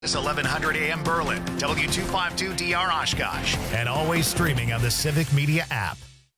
It's 1100 AM Berlin, W252DR Oshkosh, and always streaming on the Civic Media app.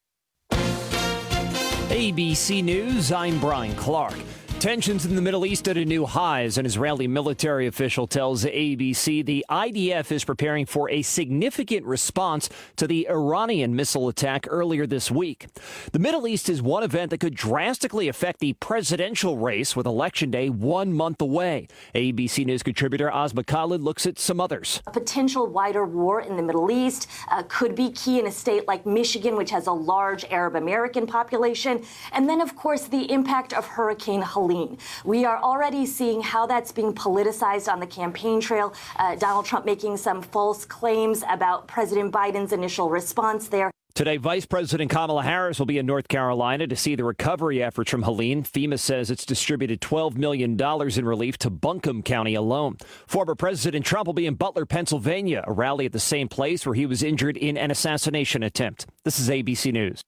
ABC News, I'm Brian Clark. Tensions in the Middle East at a new high as an Israeli military official tells ABC the IDF is preparing for a significant response to the Iranian missile attack earlier this week. The Middle East is one event that could drastically affect the presidential race with Election Day 1 month away. ABC News contributor Asma Khalid looks at some others. A potential wider war in the Middle East could be key in a state like Michigan, which has a large Arab American population. And then, of course, the impact of Hurricane Helene. We are already seeing how that's being politicized on the campaign trail. Donald Trump making some false claims about President Biden's initial response there. Today, Vice President Kamala Harris will be in North Carolina to see the recovery efforts from Helene. FEMA says it's distributed $12 million in relief to Buncombe County alone. Former President Trump will be in Butler, Pennsylvania, a rally at the same place where he was injured in an assassination attempt. This is ABC News.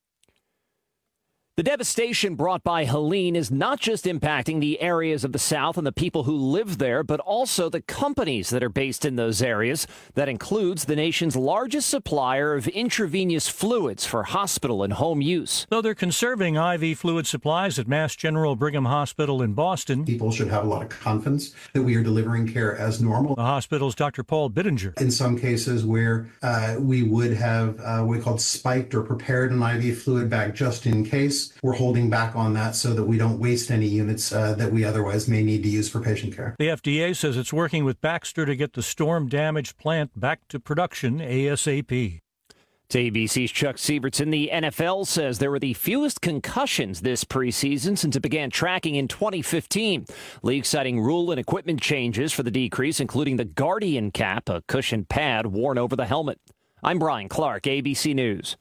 The devastation brought by Helene is not just impacting the areas of the South and the people who live there, but also the companies that are based in those areas. That includes the nation's largest supplier of intravenous fluids for hospital and home use. Though they're conserving IV fluid supplies at Mass General Brigham Hospital in Boston, people should have a lot of confidence that we are delivering care as normal. The hospital's Dr. Paul Bittinger. In some cases where we would have what we call spiked or prepared an IV fluid bag just in case, we're holding back on that so that we don't waste any units that we otherwise may need to use for patient care. The FDA says it's working with Baxter to get the storm-damaged plant back to production ASAP. To ABC's Chuck Sievertson, the NFL says there were the fewest concussions this preseason since it began tracking in 2015. League citing rule and equipment changes for the decrease, including the Guardian cap, a cushioned pad worn over the helmet. I'm Brian Clark, ABC News.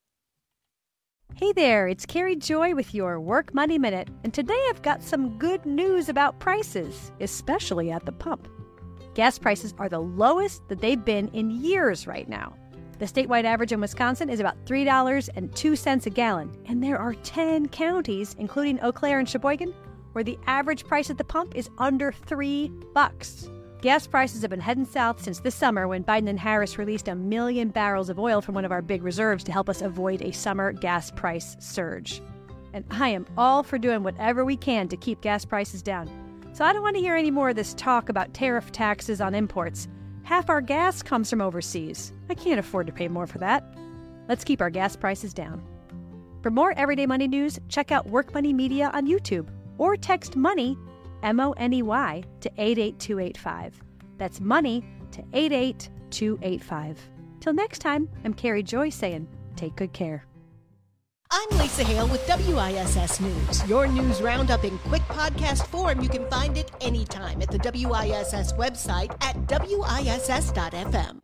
Hey there, it's Carrie Joy with your Work Money Minute, and today I've got some good news about prices, especially at the pump. Gas prices are the lowest that they've been in years right now. The statewide average in Wisconsin is about $3.02 a gallon, and there are 10 counties, including Eau Claire and Sheboygan, where the average price at the pump is under $3. Gas prices have been heading south since this summer when Biden and Harris released 1 million barrels of oil from one of our big reserves to help us avoid a summer gas price surge. And I am all for doing whatever we can to keep gas prices down. So I don't want to hear any more of this talk about tariff taxes on imports. Half our gas comes from overseas. I can't afford to pay more for that. Let's keep our gas prices down. For more Everyday Money news, check out Work Money Media on YouTube or text MONEY, MONEY, to 88285. That's money to 88285. Till next time, I'm Carrie Joy saying, take good care. I'm Lisa Hale with WISS News. Your news roundup in quick podcast form. You can find it anytime at the WISS website at WISS.FM.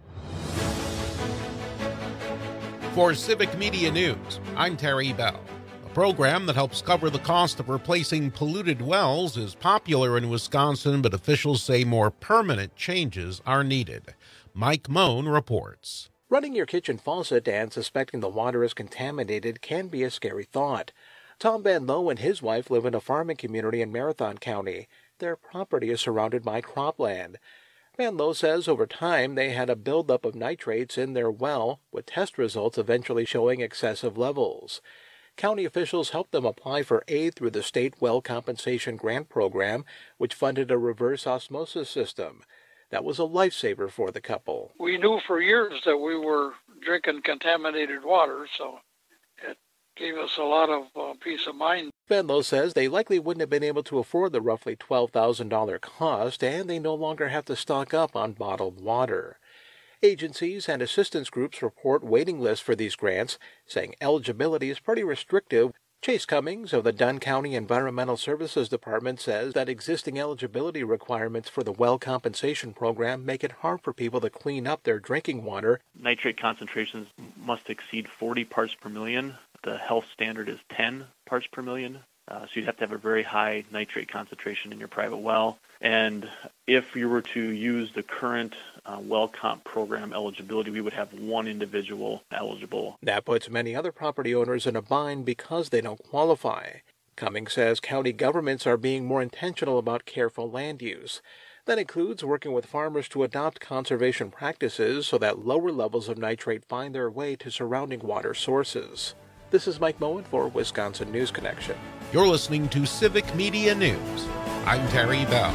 For Civic Media News, I'm Terry Bell. A program that helps cover the cost of replacing polluted wells is popular in Wisconsin, but officials say more permanent changes are needed. Mike Moan reports. Running your kitchen faucet and suspecting the water is contaminated can be a scary thought. Tom Van Lowe and his wife live in a farming community in Marathon County. Their property is surrounded by cropland. Van Lowe says over time they had a buildup of nitrates in their well, with test results eventually showing excessive levels. County officials helped them apply for aid through the State Well Compensation Grant Program, which funded a reverse osmosis system. That was a lifesaver for the couple. We knew for years that we were drinking contaminated water, so it gave us a lot of peace of mind. Van Lowe says they likely wouldn't have been able to afford the roughly $12,000 cost, and they no longer have to stock up on bottled water. Agencies and assistance groups report waiting lists for these grants, saying eligibility is pretty restrictive. Chase Cummings of the Dunn County Environmental Services Department says that existing eligibility requirements for the Well Compensation Program make it hard for people to clean up their drinking water. Nitrate concentrations must exceed 40 parts per million. The health standard is 10 parts per million. So you'd have to have a very high nitrate concentration in your private well. And if you were to use the current well comp program eligibility, we would have one individual eligible. That puts many other property owners in a bind because they don't qualify. Cummings says county governments are being more intentional about careful land use. That includes working with farmers to adopt conservation practices so that lower levels of nitrate find their way to surrounding water sources. This is Mike Moen for Wisconsin News Connection. You're listening to Civic Media News. I'm Terry Bell.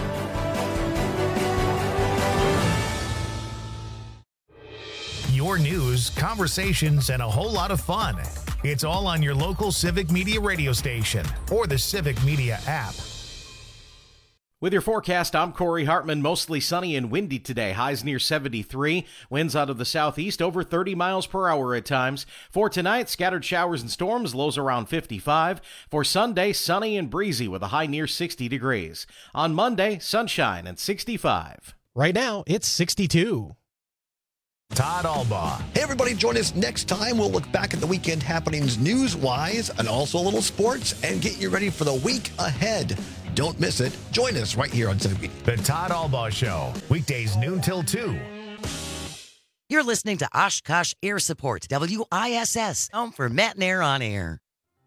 Your news, conversations, and a whole lot of fun. It's all on your local Civic Media radio station or the Civic Media app. With your forecast, I'm Corey Hartman. Mostly sunny and windy today. Highs near 73. Winds out of the southeast over 30 miles per hour at times. For tonight, scattered showers and storms, lows around 55. For Sunday, sunny and breezy with a high near 60 degrees. On Monday, sunshine and 65. Right now, it's 62. Todd Albaugh. Hey, everybody, join us next time. We'll look back at the weekend happenings news-wise and also a little sports and get you ready for the week ahead. Don't miss it. Join us right here on Civic Media. The Todd Albaugh Show, weekdays noon till 2. You're listening to Oshkosh Air Support, WISS, home for Matt and Air on Air.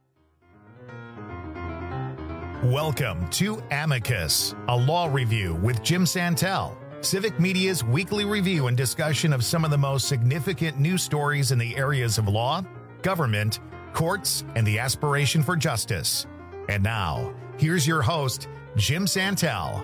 Welcome to Amicus, a law review with Jim Santel. Civic Media's weekly review and discussion of some of the most significant news stories in the areas of law, government, courts, and the aspiration for justice. And now, here's your host, Jim Santel.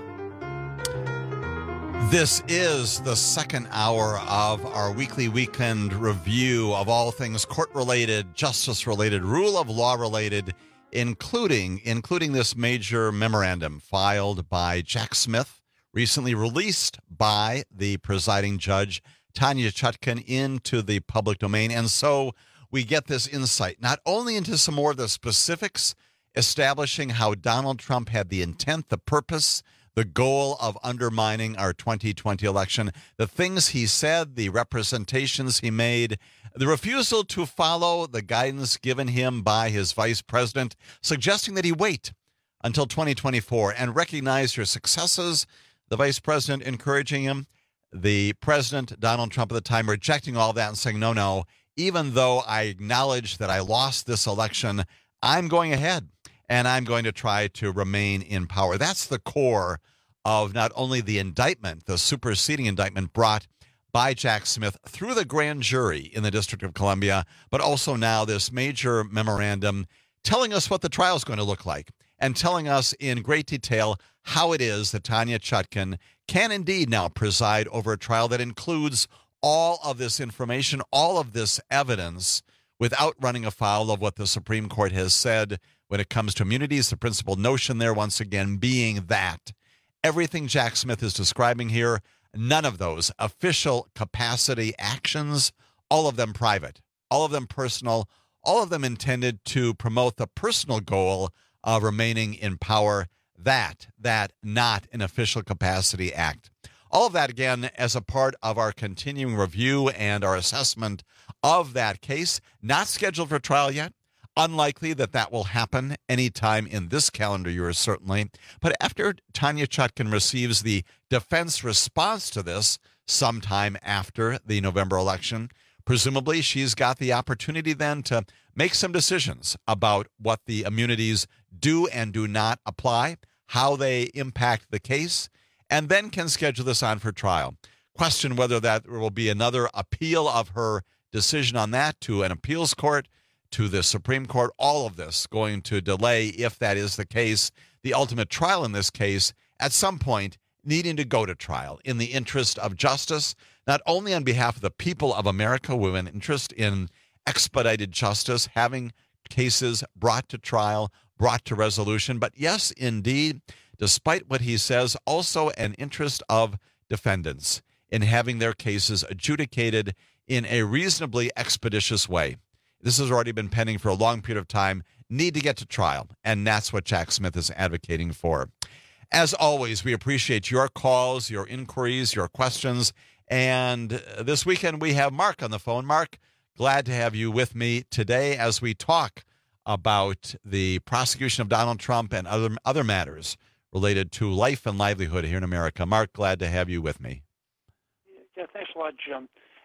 This is the second hour of our weekly weekend review of all things court-related, justice-related, rule of law-related, including this major memorandum filed by Jack Smith, recently released by the presiding judge, Tanya Chutkan, into the public domain. And so we get this insight, not only into some more of the specifics, establishing how Donald Trump had the intent, the purpose, the goal of undermining our 2020 election, the things he said, the representations he made, the refusal to follow the guidance given him by his vice president, suggesting that he wait until 2024 and recognize your successes, the vice president encouraging him, the president, Donald Trump at the time, rejecting all that and saying, no, even though I acknowledge that I lost this election, I'm going ahead and I'm going to try to remain in power. That's the core of not only the indictment, the superseding indictment brought by Jack Smith through the grand jury in the District of Columbia, but also now this major memorandum telling us what the trial is going to look like and telling us in great detail how it is that Tanya Chutkan can indeed now preside over a trial that includes all of this information, all of this evidence, without running afoul of what the Supreme Court has said when it comes to immunities. The principal notion there, once again, being that everything Jack Smith is describing here, none of those official capacity actions, all of them private, all of them personal, all of them intended to promote the personal goal of remaining in power, that not an official capacity act. All of that, again, as a part of our continuing review and our assessment of that case, not scheduled for trial yet. Unlikely that will happen anytime in this calendar year, certainly. But after Tanya Chutkan receives the defense response to this sometime after the November election, presumably she's got the opportunity then to make some decisions about what the immunities do and do not apply, how they impact the case, and then can schedule this on for trial. Question whether that will be another appeal of her decision on that to an appeals court, to the Supreme Court, all of this going to delay, if that is the case, the ultimate trial in this case, at some point needing to go to trial in the interest of justice, not only on behalf of the people of America who have an interest in expedited justice, having cases brought to trial, brought to resolution, but yes, indeed, despite what he says, also an interest of defendants in having their cases adjudicated in a reasonably expeditious way. This has already been pending for a long period of time, need to get to trial, and that's what Jack Smith is advocating for. As always, we appreciate your calls, your inquiries, your questions, and this weekend we have Mark on the phone. Mark, glad to have you with me today as we talk about the prosecution of Donald Trump and other matters related to life and livelihood here in America. Mark, glad to have you with me. Yeah, thanks a lot, Jim.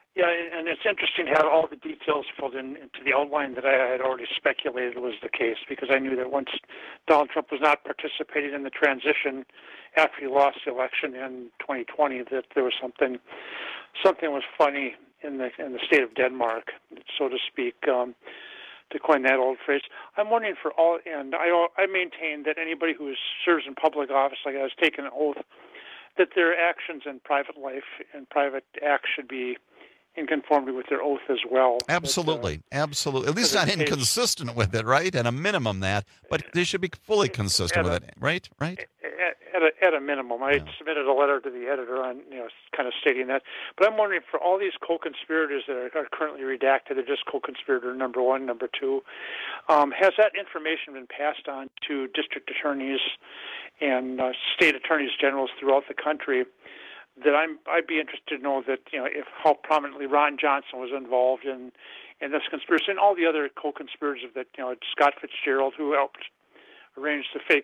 Yeah, and it's interesting to have all the details filled into the outline that I had already speculated was the case, because I knew that once Donald Trump was not participating in the transition after he lost the election in 2020, that there was something was funny in the state of Denmark, so to speak, to coin that old phrase. I'm wondering for all, and I maintain that anybody who serves in public office, like I was taking an oath, that their actions in private life and private acts should be in conformity with their oath as well. Absolutely, absolutely. At least not inconsistent with it, right? At a minimum that, but they should be fully consistent with it, right? Right. At a minimum, I submitted a letter to the editor on, kind of stating that. But I'm wondering, for all these co-conspirators that are currently redacted, they're just co-conspirator number 1, number 2. Has that information been passed on to district attorneys and state attorneys generals throughout the country? That I'd be interested to know that, if how prominently Ron Johnson was involved in this conspiracy, and all the other co-conspirators of that, Scott Fitzgerald, who helped arrange the fake,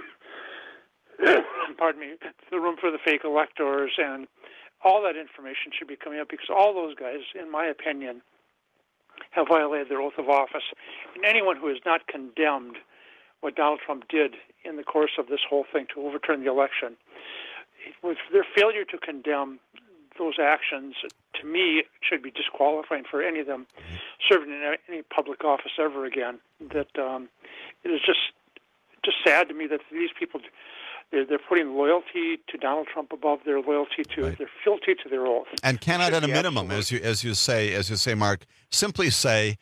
the room for the fake electors, and all that information should be coming up, because all those guys, in my opinion, have violated their oath of office. And anyone who has not condemned what Donald Trump did in the course of this whole thing to overturn the election, with their failure to condemn those actions, to me, should be disqualifying for any of them serving in any public office ever again. That it is just sad to me that these people, they're putting loyalty to Donald Trump above their loyalty to their fealty to their oath. And cannot, at a minimum, as you say, Mark, simply say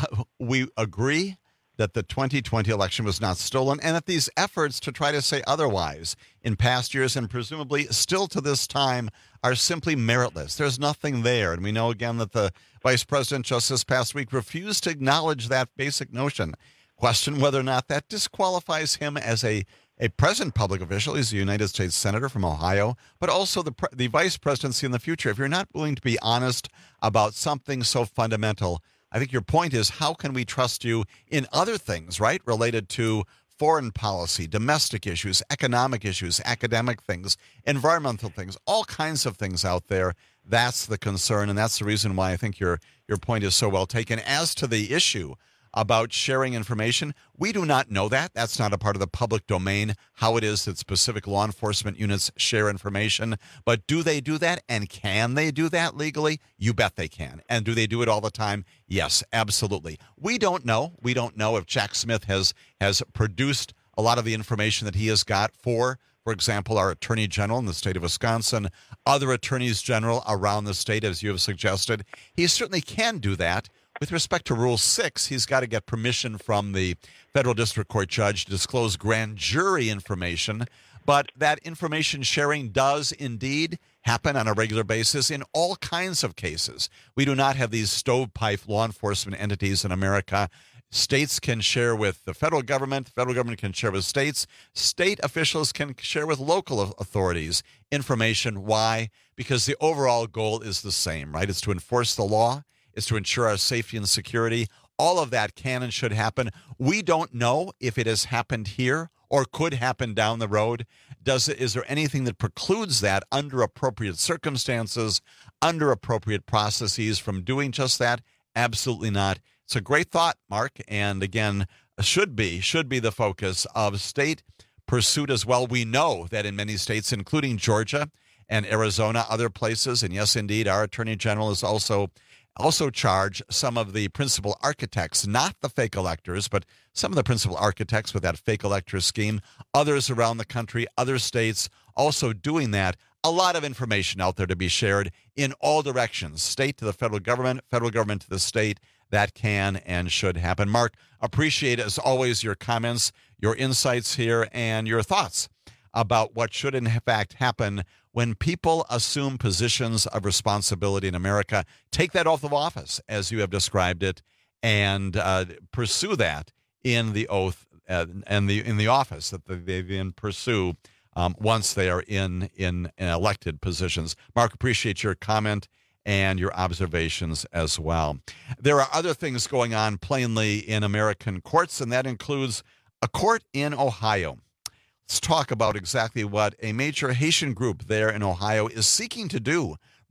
we agree that the 2020 election was not stolen, and that these efforts to try to say otherwise in past years and presumably still to this time are simply meritless. There's nothing there. And we know again that the vice president just this past week refused to acknowledge that basic notion. Question whether or not that disqualifies him as a present public official. He's a United States Senator from Ohio, but also the vice presidency in the future. If you're not willing to be honest about something so fundamental, I think your point is, how can we trust you in other things, right, related to foreign policy, domestic issues, economic issues, academic things, environmental things, all kinds of things out there. That's the concern, and that's the reason why I think your point is so well taken. As to the issue about sharing information, we do not know that. That's not a part of the public domain, how it is that specific law enforcement units share information. But do they do that, and can they do that legally? You bet they can. And do they do it all the time? Yes, absolutely. We don't know. We don't know if Jack Smith has produced a lot of the information that he has got for example, our Attorney General in the state of Wisconsin, other attorneys general around the state, as you have suggested. He certainly can do that. With respect to Rule 6, he's got to get permission from the federal district court judge to disclose grand jury information. But that information sharing does indeed happen on a regular basis in all kinds of cases. We do not have these stovepipe law enforcement entities in America. States can share with the federal government can share with states. State officials can share with local authorities information. Why? Because the overall goal is the same, right? It's to enforce the law. Is to ensure our safety and security. All of that can and should happen. We don't know if it has happened here or could happen down the road. Is there anything that precludes that under appropriate circumstances, under appropriate processes from doing just that? Absolutely not. It's a great thought, Mark, and again, should be the focus of state pursuit as well. We know that in many states, including Georgia and Arizona, other places, and yes, indeed, our Attorney General is also charge some of the principal architects, not the fake electors, but some of the principal architects with that fake elector scheme, others around the country, other states also doing that. A lot of information out there to be shared in all directions, state to the federal government to the state. That can and should happen. Mark, appreciate, as always, your comments, your insights here, and your thoughts about what should in fact happen when people assume positions of responsibility in America. Take that oath of office, as you have described it, and pursue that in the oath and in the office that they then pursue once they are in elected positions. Mark, appreciate your comment and your observations as well. There are other things going on plainly in American courts, and that includes a court in Ohio. Let's talk about exactly what a major Haitian group there in Ohio is seeking to do,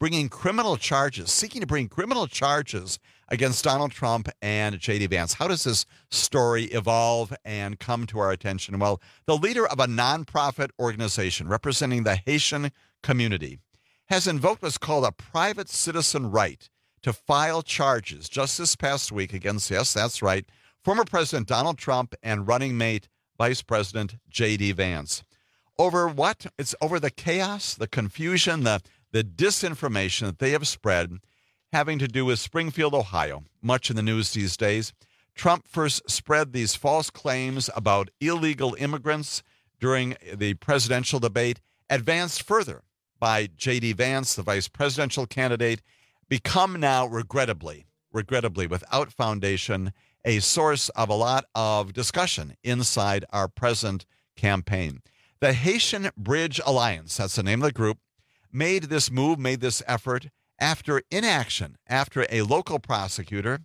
seeking to bring criminal charges against Donald Trump and J.D. Vance. How does this story evolve and come to our attention? Well, the leader of a nonprofit organization representing the Haitian community has invoked what's called a private citizen right to file charges just this past week against, yes, that's right, former President Donald Trump and running mate Vice President J.D. Vance. Over what? It's over the chaos, the confusion, the disinformation that they have spread having to do with Springfield, Ohio. Much in the news these days. Trump first spread these false claims about illegal immigrants during the presidential debate, advanced further by J.D. Vance, the vice presidential candidate, become now, regrettably, without foundation, a source of a lot of discussion inside our present campaign. The Haitian Bridge Alliance, that's the name of the group, made this effort after inaction, after a local prosecutor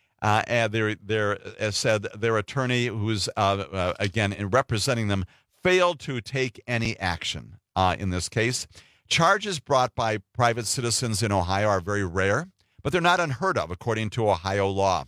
said their attorney, who's, again, in representing them, failed to take any action in this case. Charges brought by private citizens in Ohio are very rare, but they're not unheard of, according to Ohio law.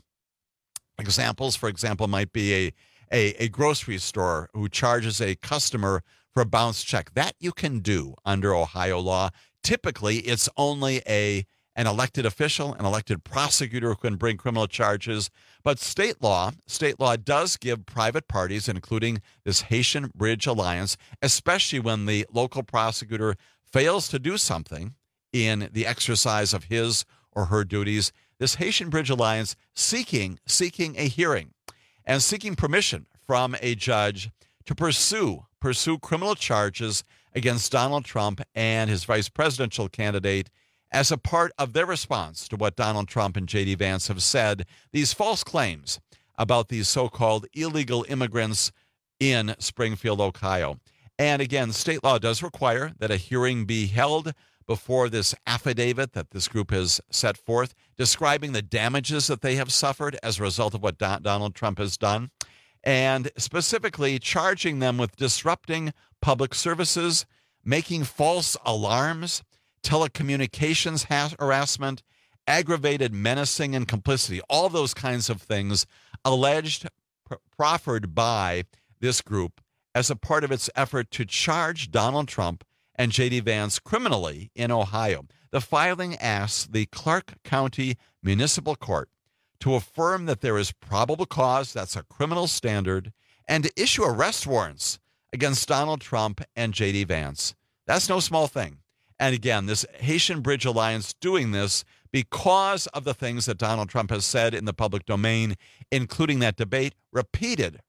Examples, for example, might be a grocery store who charges a customer for a bounced check. That you can do under Ohio law. Typically, it's only an elected official, an elected prosecutor who can bring criminal charges. But state law does give private parties, including this Haitian Bridge Alliance, especially when the local prosecutor fails to do something in the exercise of his or her duties, this Haitian Bridge Alliance seeking a hearing and seeking permission from a judge to pursue criminal charges against Donald Trump and his vice presidential candidate as a part of their response to what Donald Trump and J.D. Vance have said, these false claims about these so-called illegal immigrants in Springfield, Ohio. And again, state law does require that a hearing be held before this affidavit that this group has set forth, describing the damages that they have suffered as a result of what Donald Trump has done, and specifically charging them with disrupting public services, making false alarms, telecommunications harassment, aggravated menacing and complicity, all those kinds of things alleged, proffered by this group as a part of its effort to charge Donald Trump and J.D. Vance criminally in Ohio. The filing asks the Clark County Municipal Court to affirm that there is probable cause, that's a criminal standard, and to issue arrest warrants against Donald Trump and J.D. Vance. That's no small thing. And again, this Haitian Bridge Alliance doing this because of the things that Donald Trump has said in the public domain, including that debate, repeated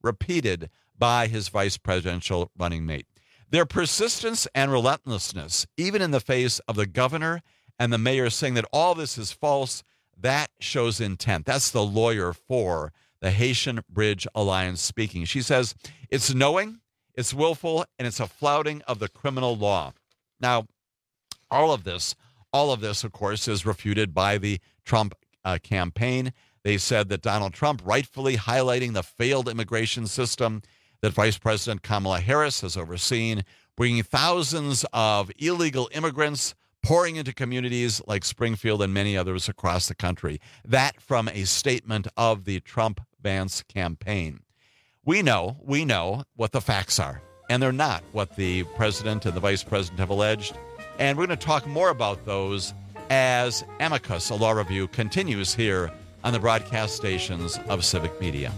by his vice presidential running mate. Their persistence and relentlessness, even in the face of the governor and the mayor saying that all this is false, that shows intent. That's the lawyer for the Haitian Bridge Alliance speaking. She says it's knowing, it's willful, and it's a flouting of the criminal law. Now, all of this, of course, is refuted by the Trump campaign. They said that Donald Trump, rightfully highlighting the failed immigration system that Vice President Kamala Harris has overseen, bringing thousands of illegal immigrants pouring into communities like Springfield and many others across the country. That from a statement of the Trump-Vance campaign. We know what the facts are, and they're not what the president and the vice president have alleged. And we're going to talk more about those as Amicus, a law review, continues here on the broadcast stations of Civic Media.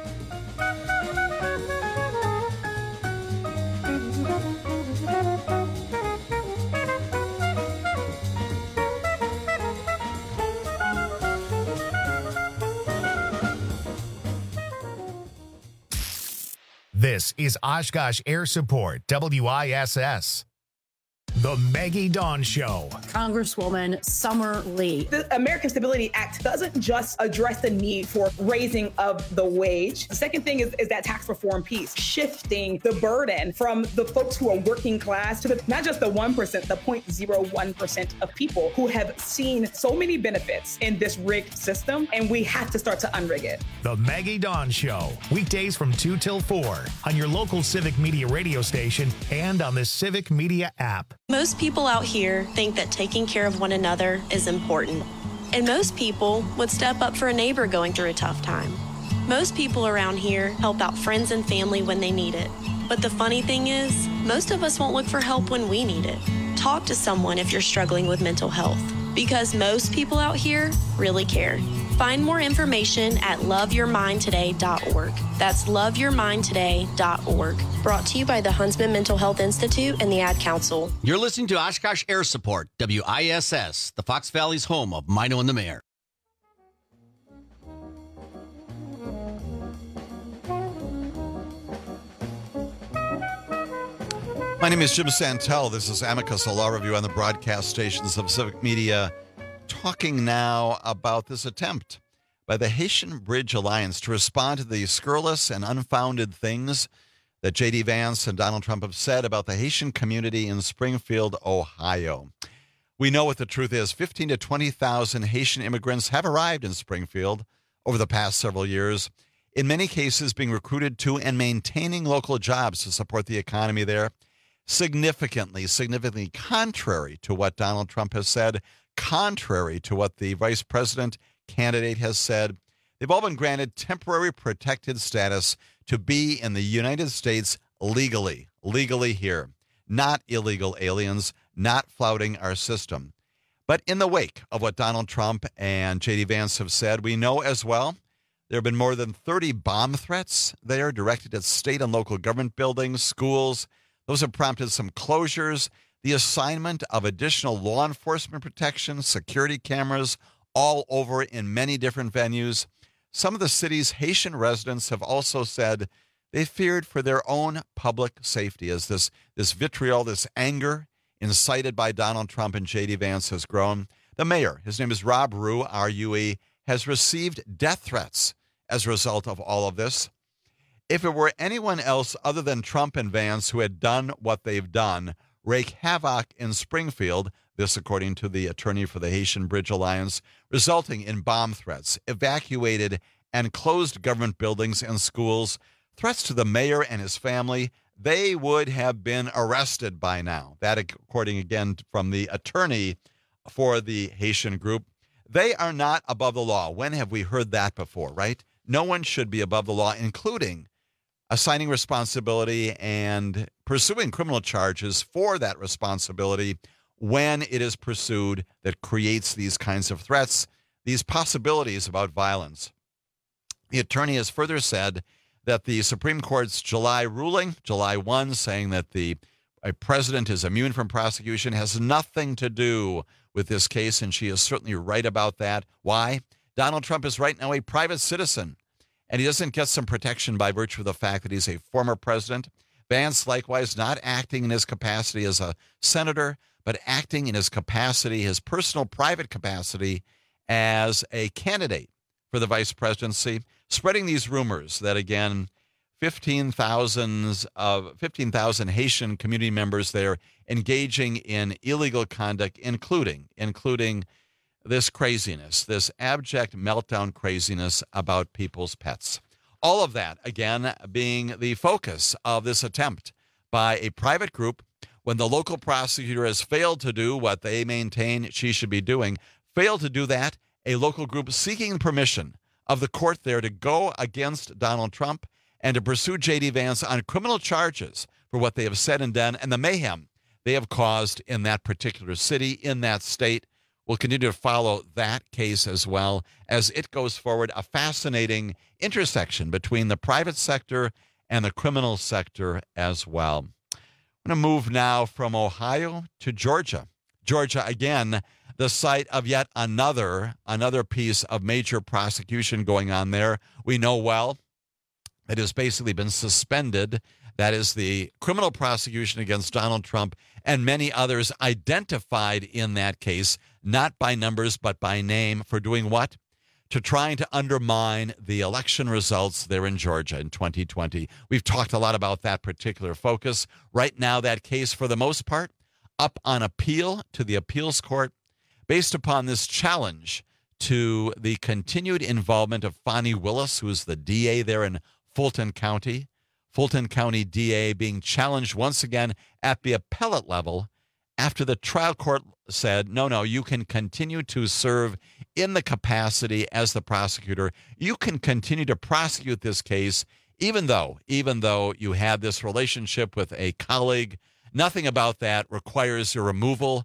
This is Oshkosh Air Support, WISS. The Maggie Dawn Show. Congresswoman Summer Lee. The American Stability Act doesn't just address the need for raising of the wage. The second thing is that tax reform piece, shifting the burden from the folks who are working class to not just the 1%, the 0.01% of people who have seen so many benefits in this rigged system, and we have to start to unrig it. The Maggie Dawn Show, weekdays from 2 till 4 on your local Civic Media radio station and on the Civic Media app. Most people out here think that taking care of one another is important. And most people would step up for a neighbor going through a tough time. Most people around here help out friends and family when they need it. But the funny thing is, most of us won't look for help when we need it. Talk to someone if you're struggling with mental health, because most people out here really care. Find more information at loveyourmindtoday.org. That's loveyourmindtoday.org. Brought to you by the Huntsman Mental Health Institute and the Ad Council. You're listening to Oshkosh Air Support, WISS, the Fox Valley's home of Mino and the Mayor. My name is Jim Santel. This is Amicus, a law review on the broadcast stations of Civic Media, talking now about this attempt by the Haitian Bridge Alliance to respond to the scurrilous and unfounded things that J.D. Vance and Donald Trump have said about the Haitian community in Springfield, Ohio. We know what the truth is. 15 to 20,000 Haitian immigrants have arrived in Springfield over the past several years, in many cases being recruited to and maintaining local jobs to support the economy there. Significantly contrary to what Donald Trump has said, contrary to what the vice president candidate has said. They've all been granted temporary protected status to be in the United States legally here, not illegal aliens, not flouting our system. But in the wake of what Donald Trump and J.D. Vance have said, we know as well there have been more than 30 bomb threats there directed at state and local government buildings, schools. Those have prompted some closures, the assignment of additional law enforcement protection, security cameras all over in many different venues. Some of the city's Haitian residents have also said they feared for their own public safety as this vitriol, this anger incited by Donald Trump and J.D. Vance has grown. The mayor, his name is Rob Rue, R-U-E, has received death threats as a result of all of this. If it were anyone else other than Trump and Vance who had done what they've done, wreak havoc in Springfield, this according to the attorney for the Haitian Bridge Alliance, resulting in bomb threats, evacuated and closed government buildings and schools, threats to the mayor and his family, they would have been arrested by now. That according again from the attorney for the Haitian group. They are not above the law. When have we heard that before, right? No one should be above the law, including assigning responsibility and pursuing criminal charges for that responsibility when it is pursued that creates these kinds of threats, these possibilities about violence. The attorney has further said that the Supreme Court's July ruling, July 1, saying that a president is immune from prosecution has nothing to do with this case, and she is certainly right about that. Why? Donald Trump is right now a private citizen, and he doesn't get some protection by virtue of the fact that he's a former president. Vance, likewise, not acting in his capacity as a senator, but acting in his capacity, his personal private capacity as a candidate for the vice presidency, spreading these rumors that, again, 15,000 Haitian community members there engaging in illegal conduct, including this craziness, this abject meltdown craziness about people's pets. All of that, again, being the focus of this attempt by a private group when the local prosecutor has failed to do what they maintain she should be doing, failed to do that, a local group seeking permission of the court there to go against Donald Trump and to pursue J.D. Vance on criminal charges for what they have said and done and the mayhem they have caused in that particular city, in that state. We'll continue to follow that case as well as it goes forward, a fascinating intersection between the private sector and the criminal sector as well. I'm going to move now from Ohio to Georgia. Georgia, again, the site of yet another piece of major prosecution going on there. We know well it has basically been suspended. That is the criminal prosecution against Donald Trump and many others identified in that case, not by numbers but by name, for doing what? To trying to undermine the election results there in Georgia in 2020. We've talked a lot about that particular focus. Right now, that case, for the most part, up on appeal to the appeals court based upon this challenge to the continued involvement of Fani Willis, who is the DA there in Fulton County. Fulton County DA being challenged once again at the appellate level after the trial court said, no, you can continue to serve in the capacity as the prosecutor. You can continue to prosecute this case, even though you had this relationship with a colleague. Nothing about that requires your removal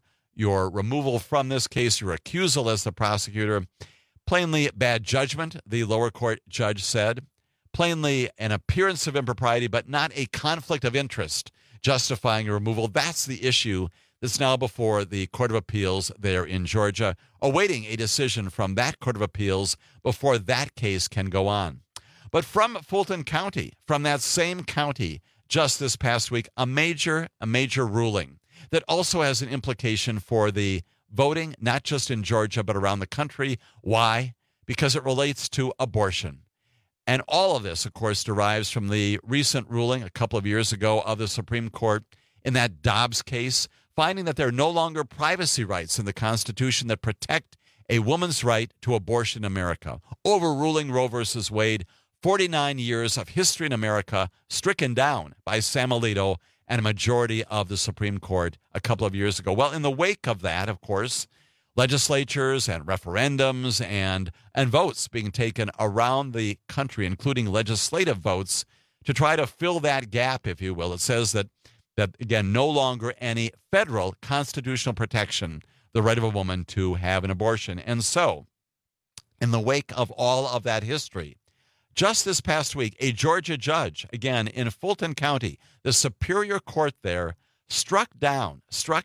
from this case, your accusal as the prosecutor. Plainly bad judgment, the lower court judge said. Plainly an appearance of impropriety, but not a conflict of interest justifying your removal. That's the issue that's now before the Court of Appeals there in Georgia, awaiting a decision from that Court of Appeals before that case can go on. But from Fulton County, from that same county, just this past week, a major ruling that also has an implication for the voting, not just in Georgia, but around the country. Why? Because it relates to abortion. And all of this, of course, derives from the recent ruling a couple of years ago of the Supreme Court in that Dobbs case, finding that there are no longer privacy rights in the Constitution that protect a woman's right to abortion in America, overruling Roe v. Wade, 49 years of history in America stricken down by Sam Alito and a majority of the Supreme Court a couple of years ago. Well, in the wake of that, of course, legislatures and referendums and votes being taken around the country, including legislative votes, to try to fill that gap, if you will. It says that again, no longer any federal constitutional protection, the right of a woman to have an abortion. And so, in the wake of all of that history, just this past week, a Georgia judge, again, in Fulton County, the Superior Court there, struck down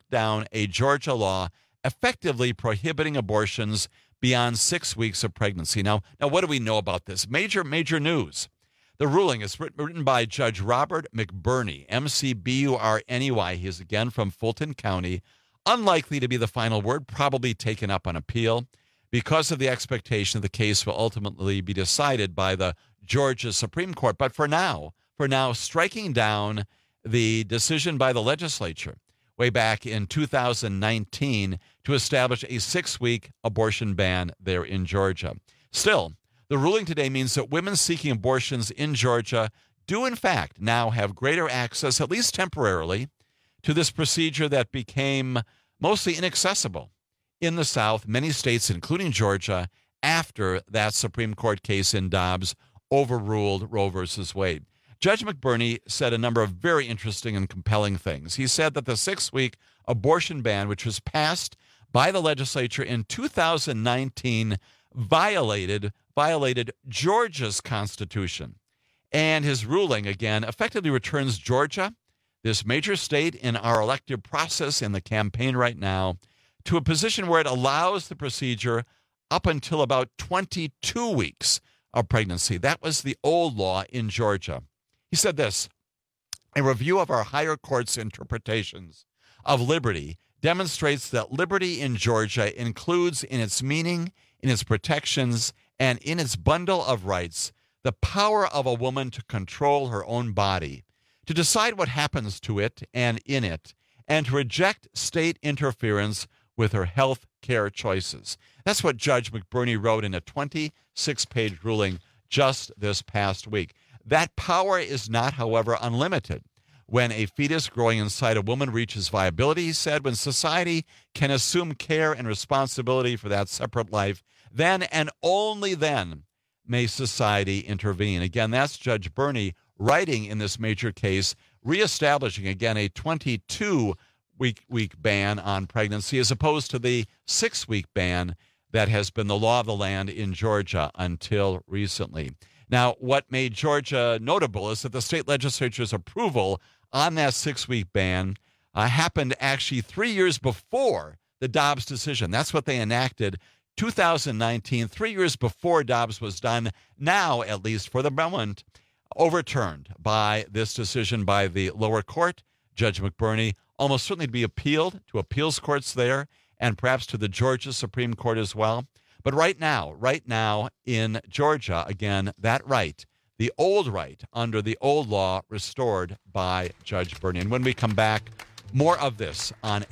a Georgia law effectively prohibiting abortions beyond 6 weeks of pregnancy. Now, what do we know about this? Major news. The ruling is written by Judge Robert McBurney, McBurney. He is, again, from Fulton County. Unlikely to be the final word, probably taken up on appeal because of the expectation the case will ultimately be decided by the Georgia Supreme Court. But for now, striking down the decision by the legislature way back in 2019 to establish a 6-week abortion ban there in Georgia. Still, the ruling today means that women seeking abortions in Georgia do, in fact, now have greater access, at least temporarily, to this procedure that became mostly inaccessible in the South, many states, including Georgia, after that Supreme Court case in Dobbs overruled Roe v. Wade. Judge McBurney said a number of very interesting and compelling things. He said that the 6-week abortion ban, which was passed by the legislature in 2019, violated Georgia's Constitution. And his ruling, again, effectively returns Georgia, this major state in our elective process in the campaign right now, to a position where it allows the procedure up until about 22 weeks of pregnancy. That was the old law in Georgia. He said this: a review of our higher court's interpretations of liberty demonstrates that liberty in Georgia includes in its meaning, in its protections, and in its bundle of rights, the power of a woman to control her own body, to decide what happens to it and in it, and to reject state interference with her health care choices. That's what Judge McBurney wrote in a 26-page ruling just this past week. That power is not, however, unlimited. When a fetus growing inside a woman reaches viability, he said, when society can assume care and responsibility for that separate life, then and only then may society intervene. Again, that's Judge Burney writing in this major case, reestablishing, again, a 22-week ban on pregnancy as opposed to the 6-week ban that has been the law of the land in Georgia until recently. Now, what made Georgia notable is that the state legislature's approval on that 6-week ban happened actually 3 years before the Dobbs decision. That's what they enacted, 2019, 3 years before Dobbs was done, now, at least for the moment, overturned by this decision by the lower court, Judge McBurney, almost certainly to be appealed to appeals courts there and perhaps to the Georgia Supreme Court as well. But right now in Georgia, again, that right, the old right under the old law restored by Judge Burney. And when we come back, more of this on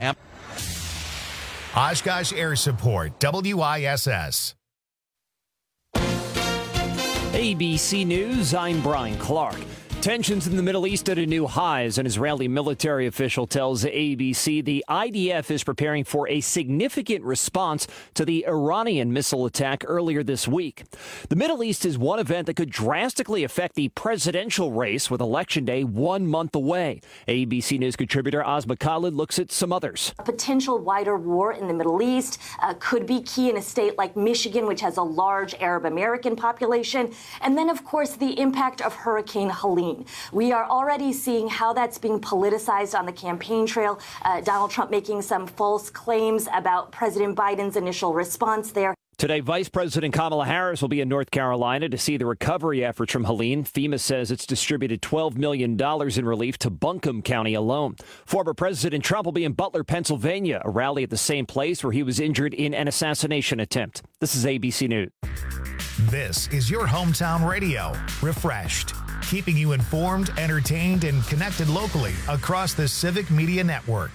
Oshkosh Air Support, WISS. ABC News, I'm Brian Clark. Tensions in the Middle East at a new high as an Israeli military official tells ABC the IDF is preparing for a significant response to the Iranian missile attack earlier this week. The Middle East is one event that could drastically affect the presidential race with Election Day 1 month away. ABC News contributor Asma Khalid looks at some others. A potential wider war in the Middle East could be key in a state like Michigan, which has a large Arab American population. And then, of course, the impact of Hurricane Helene. We are already seeing how that's being politicized on the campaign trail. Donald Trump making some false claims about President Biden's initial response there. Today, Vice President Kamala Harris will be in North Carolina to see the recovery efforts from Helene. FEMA says it's distributed $12 million in relief to Buncombe County alone. Former President Trump will be in Butler, Pennsylvania, a rally at the same place where he was injured in an assassination attempt. This is ABC News. This is your hometown radio, Refreshed, keeping you informed, entertained, and connected locally across the Civic Media Network.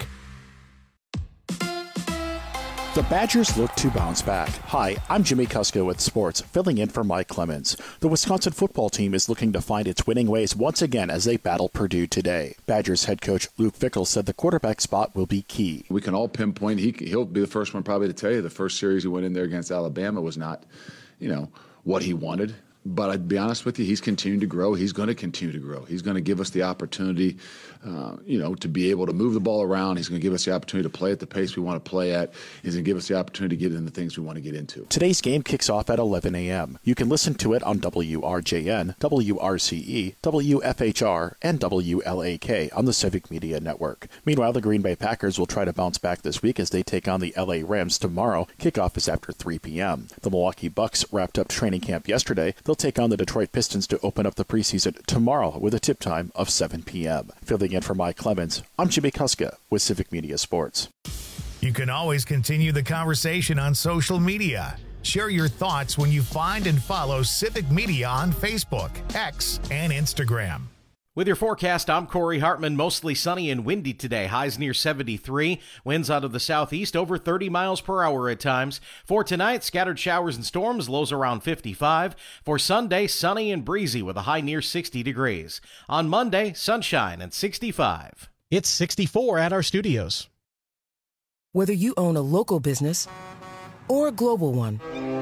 The Badgers look to bounce back. Hi, I'm Jimmy Kuska with Sports, filling in for Mike Clemens. The Wisconsin football team is looking to find its winning ways once again as they battle Purdue today. Badgers head coach Luke Fickell said the quarterback spot will be key. We can all pinpoint, he'll be the first one probably to tell you the first series he went in there against Alabama was not, what he wanted. But I'd be honest with you, he's continuing to grow. He's going to continue to grow. He's going to give us the opportunity, to be able to move the ball around. He's going to give us the opportunity to play at the pace we want to play at. He's going to give us the opportunity to get into the things we want to get into. Today's game kicks off at 11 a.m. You can listen to it on WRJN, WRCE, WFHR, and WLAK on the Civic Media Network. Meanwhile, the Green Bay Packers will try to bounce back this week as they take on the LA Rams tomorrow. Kickoff is after 3 p.m. The Milwaukee Bucks wrapped up training camp yesterday. They'll take on the Detroit Pistons to open up the preseason tomorrow with a tip time of 7 p.m. Filling in for Mike Clemens, I'm Jimmy Kuska with Civic Media Sports. You can always continue the conversation on social media. Share your thoughts when you find and follow Civic Media on Facebook, X, and Instagram. With your forecast, I'm Corey Hartman. Mostly sunny and windy today. Highs near 73. Winds out of the southeast over 30 miles per hour at times. For tonight, scattered showers and storms, lows around 55. For Sunday, sunny and breezy with a high near 60 degrees. On Monday, sunshine and 65. It's 64 at our studios. Whether you own a local business or a global one,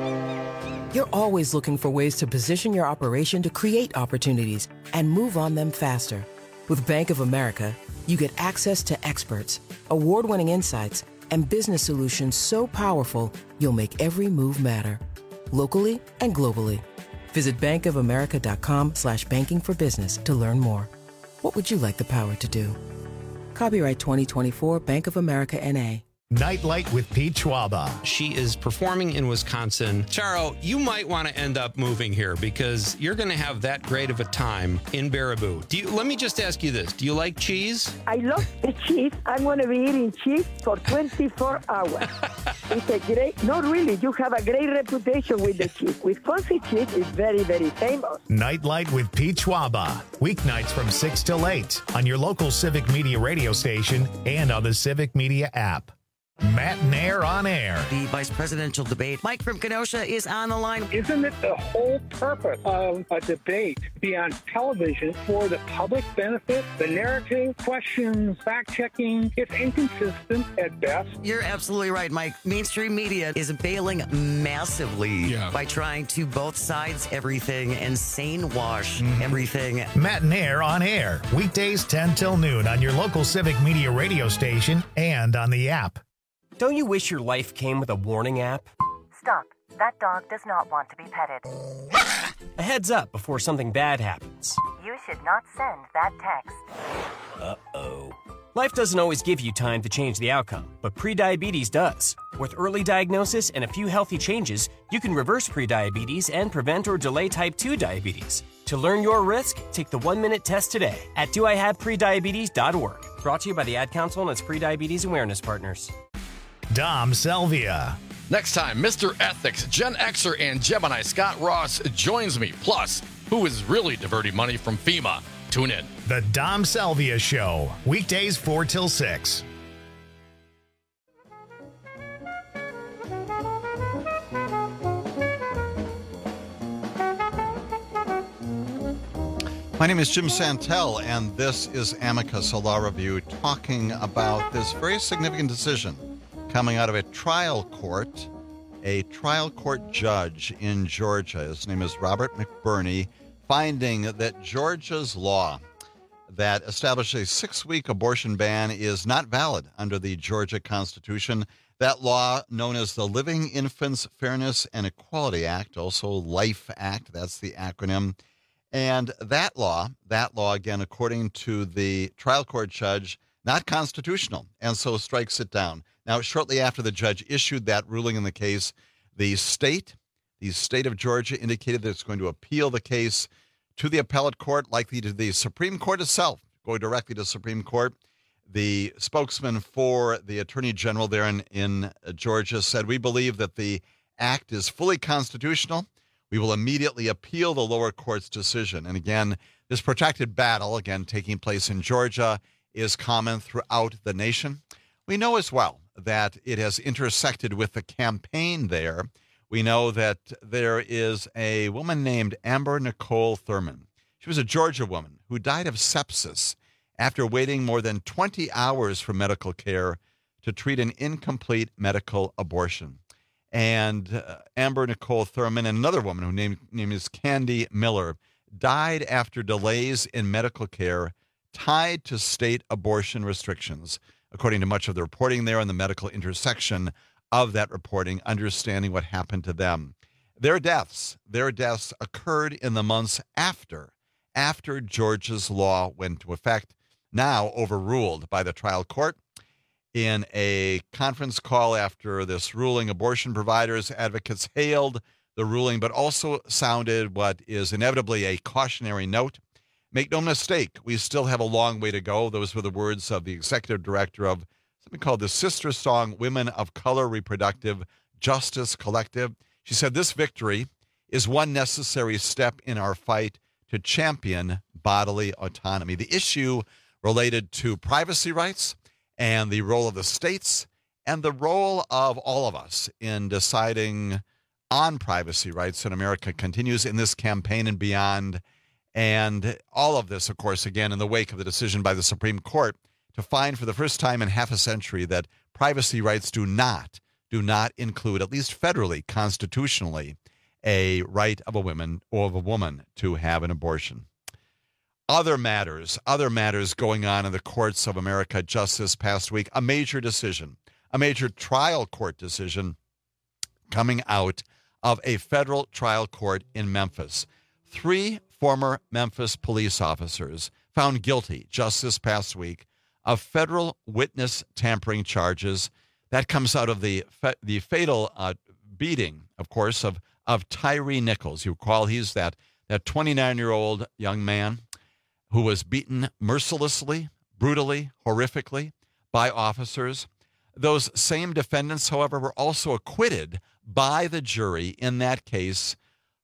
you're always looking for ways to position your operation to create opportunities and move on them faster. With Bank of America, you get access to experts, award-winning insights, and business solutions so powerful, you'll make every move matter. Locally and globally. Visit bankofamerica.com/banking for business to learn more. What would you like the power to do? Copyright 2024 Bank of America N.A. Nightlight with Pete Schwaba. She is performing in Wisconsin. Charo, you might want to end up moving here because you're going to have that great of a time in Baraboo. Let me just ask you this. Do you like cheese? I love the cheese. I'm going to be eating cheese for 24 hours. It's a great, not really, you have a great reputation with the cheese. Wisconsin cheese is very, very famous. Nightlight with Pete Schwaba. Weeknights from 6 till 8 on your local Civic Media radio station and on the Civic Media app. Matt Nair on air. The vice presidential debate. Mike from Kenosha is on the line. Isn't it the whole purpose of a debate to be on television for the public benefit? The narrative, questions, fact-checking, it's inconsistent at best. You're absolutely right, Mike. Mainstream media is bailing massively by trying to both sides everything and sane wash everything. Matt Nair on air. Weekdays 10 till noon on your local Civic Media radio station and on the app. Don't you wish your life came with a warning app? Stop. That dog does not want to be petted. A heads up before something bad happens. You should not send that text. Uh-oh. Life doesn't always give you time to change the outcome, but prediabetes does. With early diagnosis and a few healthy changes, you can reverse prediabetes and prevent or delay type 2 diabetes. To learn your risk, take the 1-minute test today at doihaveprediabetes.org. Brought to you by the Ad Council and its prediabetes awareness partners. Dom Selvia. Next time, Mr. Ethics, Gen Xer, and Gemini Scott Ross joins me. Plus, who is really diverting money from FEMA? Tune in. The Dom Selvia Show. Weekdays 4 till 6. My name is Jim Santel, and this is Amicus, a law review, talking about this very significant decision coming out of a trial court judge in Georgia. His name is Robert McBurney, finding that Georgia's law that established a 6-week abortion ban is not valid under the Georgia Constitution. That law, known as the Living Infants Fairness and Equality Act, also LIFE Act, that's the acronym. And that law, again, according to the trial court judge, not constitutional, and so strikes it down. Now, shortly after the judge issued that ruling in the case, the state of Georgia indicated that it's going to appeal the case to the appellate court, likely to the Supreme Court itself, going directly to the Supreme Court. The spokesman for the Attorney General there in Georgia said, "We believe that the act is fully constitutional. We will immediately appeal the lower court's decision." And again, this protracted battle, again, taking place in Georgia, is common throughout the nation. We know as well that it has intersected with the campaign there. We know that there is a woman named Amber Nicole Thurman. She was a Georgia woman who died of sepsis after waiting more than 20 hours for medical care to treat an incomplete medical abortion. And Amber Nicole Thurman and another woman whose name is Candy Miller died after delays in medical care tied to state abortion restrictions, according to much of the reporting there and the medical intersection of that reporting, understanding what happened to them. Their deaths occurred in the months after Georgia's law went into effect, now overruled by the trial court. In a conference call after this ruling, abortion providers, advocates hailed the ruling, but also sounded what is inevitably a cautionary note. Make no mistake, we still have a long way to go. Those were the words of the executive director of something called the Sister Song Women of Color Reproductive Justice Collective. She said, "This victory is one necessary step in our fight to champion bodily autonomy." The issue related to privacy rights and the role of the states and the role of all of us in deciding on privacy rights in America continues in this campaign and beyond. And all of this, of course, again, in the wake of the decision by the Supreme Court to find for the first time in half a century that privacy rights do not include, at least federally, constitutionally, a right of a woman or of a woman to have an abortion. Other matters going on in the courts of America just this past week. A major trial court decision coming out of a federal trial court in Memphis. 3 former Memphis police officers found guilty just this past week of federal witness tampering charges. That comes out of the fatal beating, of course, of Tyree Nichols. You recall he's that 29-year-old young man who was beaten mercilessly, brutally, horrifically by officers. Those same defendants, however, were also acquitted by the jury in that case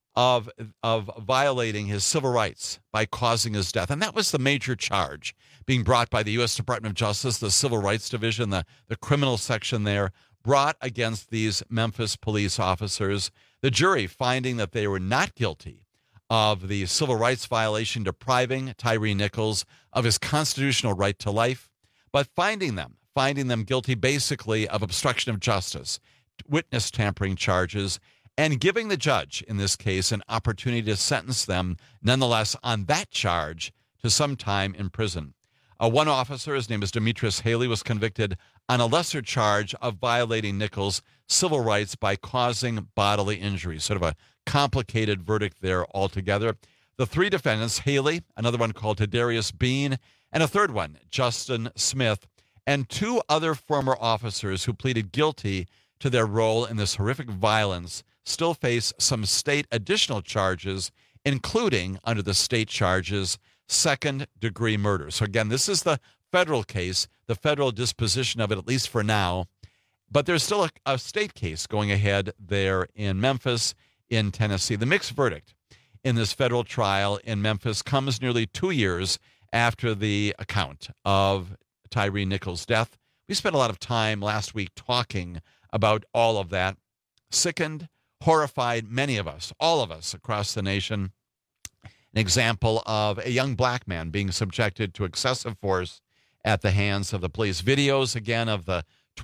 of violating his civil rights by causing his death. And that was the major charge being brought by the U.S. Department of Justice, the Civil Rights Division, the criminal section there, brought against these Memphis police officers. The jury finding that they were not guilty of the civil rights violation depriving Tyree Nichols of his constitutional right to life, but finding them guilty basically of obstruction of justice, witness tampering charges, and giving the judge in this case an opportunity to sentence them nonetheless on that charge to some time in prison. One officer, his name is Demetrius Haley, was convicted on a lesser charge of violating Nichols' civil rights by causing bodily injury. Sort of a complicated verdict there altogether. The 3 defendants, Haley, another one called Tadarius Bean, and a third one, Justin Smith, and 2 other former officers who pleaded guilty to their role in this horrific violence, still face some state additional charges, including, under the state charges, second-degree murder. So again, this is the federal case, the federal disposition of it, at least for now. But there's still a state case going ahead there in Memphis, in Tennessee. The mixed verdict in this federal trial in Memphis comes nearly 2 years after the account of Tyree Nichols' death. We spent a lot of time last week talking about all of that. Sickened, horrified, many of us, all of us across the nation. an example of a young black man being subjected to excessive force at the hands of the police. Videos, again, of the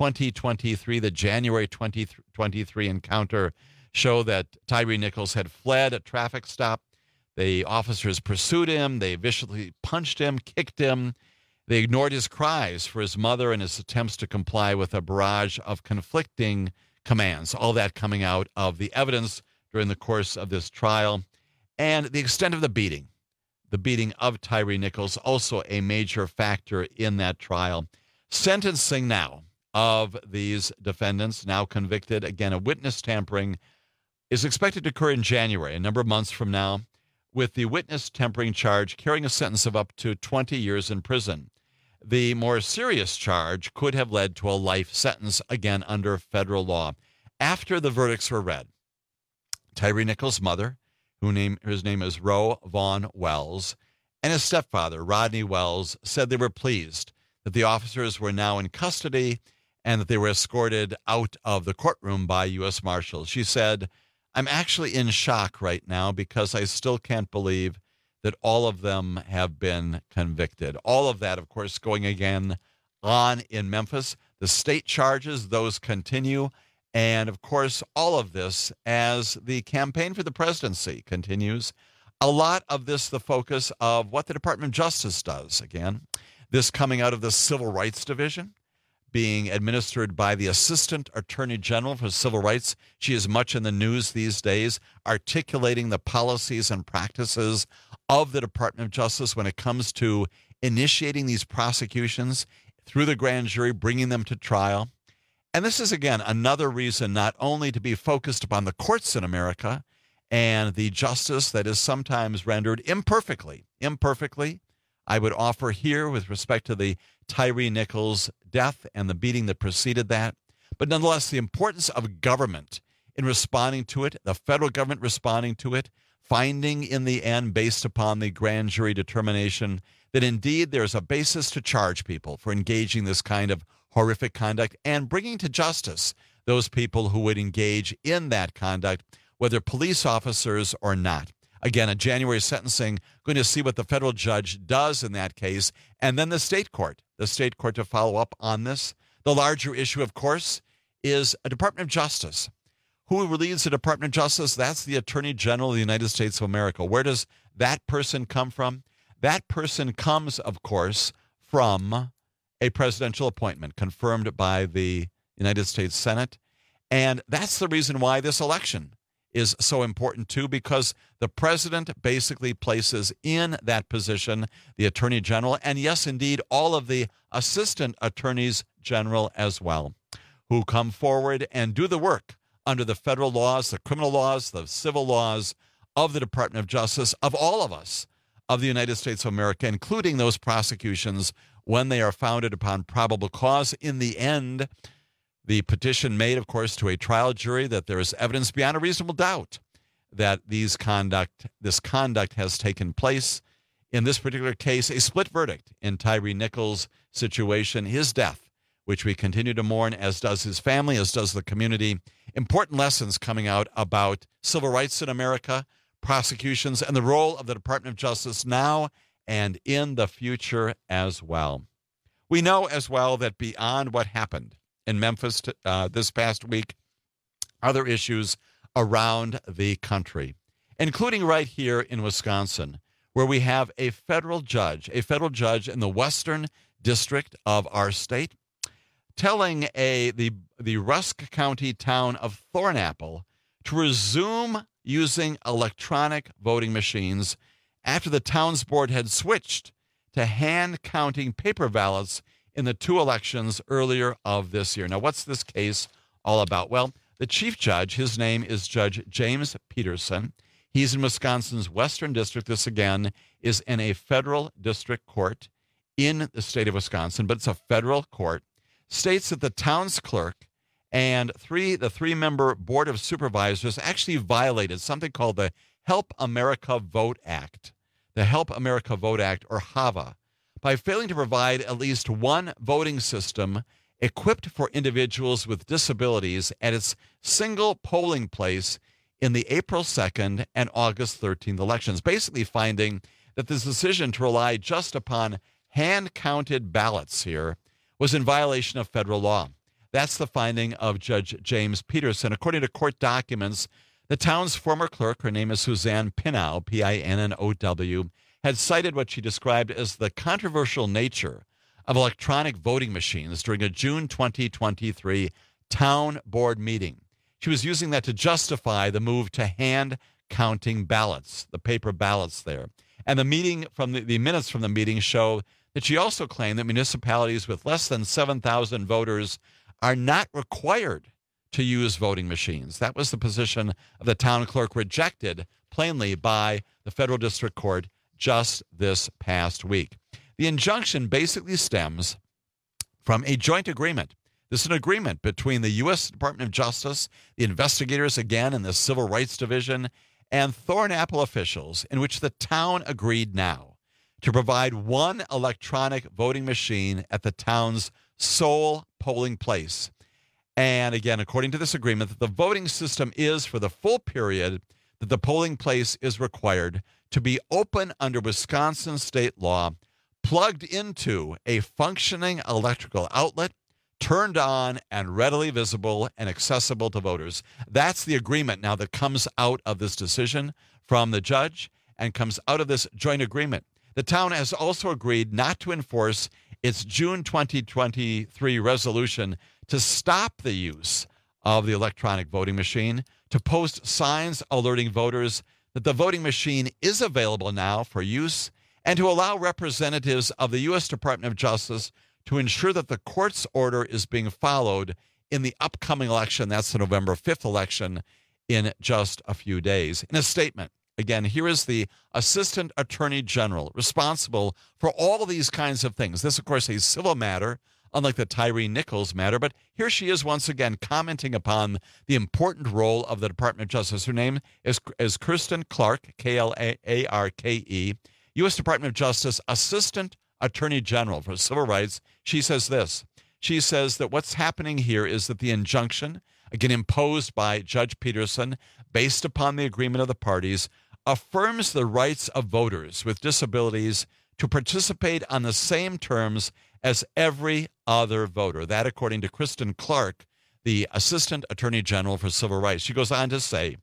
January 2023 encounter show that Tyre Nichols had fled a traffic stop. The officers pursued him. They viciously punched him, kicked him. They ignored his cries for his mother and his attempts to comply with a barrage of conflicting commands. All that coming out of the evidence during the course of this trial. And the extent of the beating of Tyre Nichols, also a major factor in that trial. Sentencing now of these defendants, now convicted, again, of witness tampering, is expected to occur in January, a number of months from now, with the witness tampering charge carrying a sentence of up to 20 years in prison. The more serious charge could have led to a life sentence, again, under federal law. After the verdicts were read, Tyre Nichols' mother, whose name is Roe Vaughn Wells, and his stepfather, Rodney Wells, said they were pleased that the officers were now in custody and that they were escorted out of the courtroom by U.S. Marshals. She said, "I'm actually in shock right now because I still can't believe that all of them have been convicted." All of that, of course, going again on in Memphis. The state charges, those continue. And, of course, all of this as the campaign for the presidency continues. A lot of this, the focus of what the Department of Justice does. Again, this coming out of the Civil Rights Division, being administered by the Assistant Attorney General for Civil Rights. She is much in the news these days, articulating the policies and practices of the Department of Justice when it comes to initiating these prosecutions through the grand jury, bringing them to trial. And this is, again, another reason not only to be focused upon the courts in America and the justice that is sometimes rendered imperfectly, I would offer here with respect to the Tyre Nichols death and the beating that preceded that, but nonetheless the importance of government in responding to it, the federal government responding to it, finding in the end, based upon the grand jury determination, that indeed there's a basis to charge people for engaging this kind of horrific conduct and bringing to justice those people who would engage in that conduct, whether police officers or not. Again, a January sentencing, going to see what the federal judge does in that case, and then the state court to follow up on this. The larger issue, of course, is a Department of Justice. Who leads the Department of Justice? That's the Attorney General of the United States of America. Where does that person come from? That person comes, of course, from a presidential appointment confirmed by the United States Senate. And that's the reason why this election is so important, too, because the president basically places in that position the Attorney General, and yes, indeed, all of the assistant attorneys general as well, who come forward and do the work under the federal laws, the criminal laws, the civil laws of the Department of Justice, of all of us, of the United States of America, including those prosecutions when they are founded upon probable cause. In the end, the petition made, of course, to a trial jury that there is evidence beyond a reasonable doubt that this conduct has taken place. In this particular case, a split verdict in Tyre Nichols' situation, his death, which we continue to mourn, as does his family, as does the community. Important lessons coming out about civil rights in America, prosecutions, and the role of the Department of Justice now and in the future as well. We know as well that beyond what happened in Memphis this past week, other issues around the country, including right here in Wisconsin, where we have a federal judge in the Western District of our state, telling the Rusk County town of Thornapple to resume using electronic voting machines after the town's board had switched to hand counting paper ballots in the two elections earlier of this year. Now, what's this case all about? Well, the chief judge, his name is Judge James Peterson. He's in Wisconsin's Western District. This, again, is in a federal district court in the state of Wisconsin, but it's a federal court. States that the town's clerk and the three-member board of supervisors actually violated something called the Help America Vote Act. The Help America Vote Act, or HAVA, by failing to provide at least one voting system equipped for individuals with disabilities at its single polling place in the April 2nd and August 13th elections, basically finding that this decision to rely just upon hand-counted ballots here was in violation of federal law. That's the finding of Judge James Peterson. According to court documents, the town's former clerk, her name is Suzanne Pinnow, P-I-N-N-O-W, had cited what she described as the controversial nature of electronic voting machines during a June 2023 town board meeting. She was using that to justify the move to hand-counting ballots, the paper ballots there. And the minutes from the meeting show that she also claimed that municipalities with less than 7,000 voters are not required to use voting machines. That was the position of the town clerk, rejected plainly by the federal district court just this past week. The injunction basically stems from a joint agreement. This is an agreement between the U.S. Department of Justice, the investigators again in the Civil Rights Division, and Thornapple officials, in which the town agreed now to provide one electronic voting machine at the town's sole polling place. And again, according to this agreement, that the voting system is, for the full period that the polling place is required, to be open under Wisconsin state law, plugged into a functioning electrical outlet, turned on and readily visible and accessible to voters. That's the agreement now that comes out of this decision from the judge and comes out of this joint agreement. The town has also agreed not to enforce its June 2023 resolution to stop the use of the electronic voting machine, to post signs alerting voters that the voting machine is available now for use, and to allow representatives of the U.S. Department of Justice to ensure that the court's order is being followed in the upcoming election. That's the November 5th election in just a few days. In a statement, again, here is the Assistant Attorney General responsible for all these kinds of things. This, of course, a civil matter, unlike the Tyree Nichols matter, but here she is once again commenting upon the important role of the Department of Justice. Her name is Kristen Clarke, K-L-A-R-K-E, U.S. Department of Justice Assistant Attorney General for Civil Rights. She says this. She says that what's happening here is that the injunction, again imposed by Judge Peterson, based upon the agreement of the parties, affirms the rights of voters with disabilities to participate on the same terms as every other voter. That, according to Kristen Clarke, the Assistant Attorney General for Civil Rights. She goes on to say,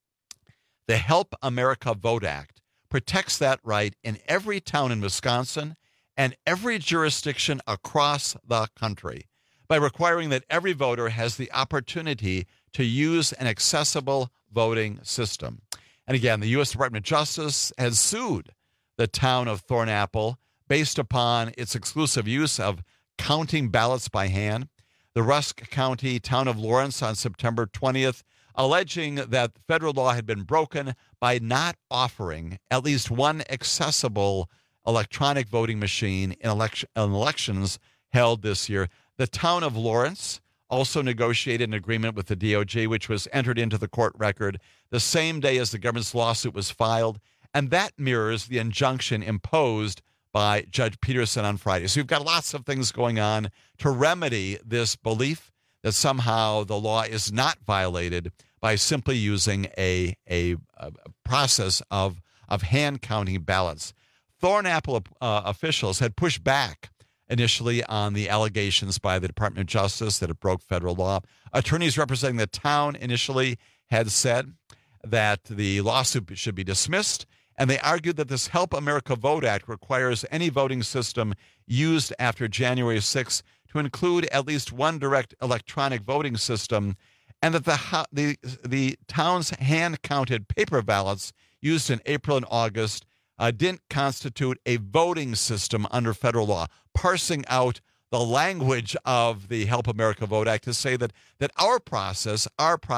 the Help America Vote Act protects that right in every town in Wisconsin and every jurisdiction across the country by requiring that every voter has the opportunity to use an accessible voting system. And again, the U.S. Department of Justice has sued the town of Thornapple based upon its exclusive use of counting ballots by hand. The Rusk County town of Lawrence on September 20th, alleging that federal law had been broken by not offering at least one accessible electronic voting machine in elections held this year. The town of Lawrence also negotiated an agreement with the DOJ, which was entered into the court record the same day as the government's lawsuit was filed, and that mirrors the injunction imposed by Judge Peterson on Friday. So you've got lots of things going on to remedy this belief that somehow the law is not violated by simply using a process of hand counting ballots. Thornapple officials had pushed back initially on the allegations by the Department of Justice that it broke federal law. Attorneys representing the town initially had said that the lawsuit should be dismissed, and they argued that this Help America Vote Act requires any voting system used after January 6th to include at least one direct electronic voting system, and that the town's hand-counted paper ballots used in April and August didn't constitute a voting system under federal law, parsing out the language of the Help America Vote Act to say that our process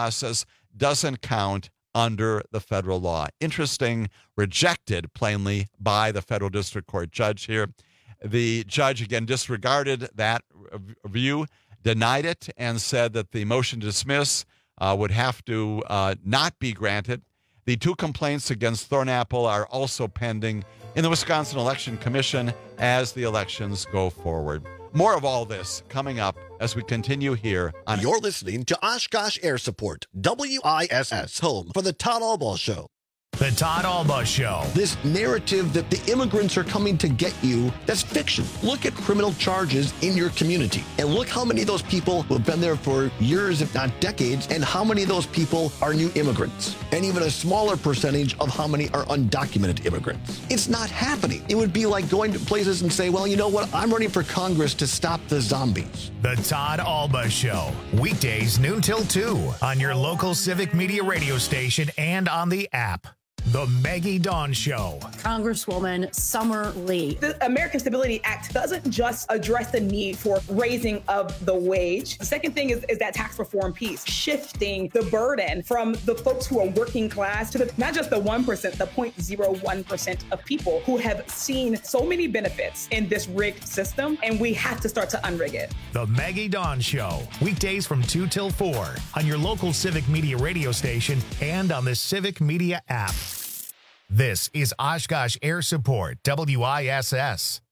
doesn't count under the federal law. Interesting, rejected plainly by the federal district court judge here. The judge, again, disregarded that view, denied it, and said that the motion to dismiss would have to not be granted. The two complaints against Thornapple are also pending in the Wisconsin Election Commission as the elections go forward. More of all this coming up as we continue here on... You're listening to Oshkosh Air Support, WISS, home for the Todd Albaugh Show. The Todd Albaugh Show. This narrative that the immigrants are coming to get you, that's fiction. Look at criminal charges in your community and look how many of those people who have been there for years, if not decades, and how many of those people are new immigrants. And even a smaller percentage of how many are undocumented immigrants. It's not happening. It would be like going to places and say, well, you know what? I'm running for Congress to stop the zombies. The Todd Albaugh Show. Weekdays noon till 2 on your local Civic Media radio station and on the app. The Maggie Dawn Show. Congresswoman Summer Lee. The American Stability Act doesn't just address the need for raising of the wage. The second thing is that tax reform piece, shifting the burden from the folks who are working class to not just the 1%, the 0.01% of people who have seen so many benefits in this rigged system, and we have to start to unrig it. The Maggie Dawn Show. Weekdays from 2 till 4 on your local Civic Media radio station and on the Civic Media app. This is Oshkosh Air Support, WISS.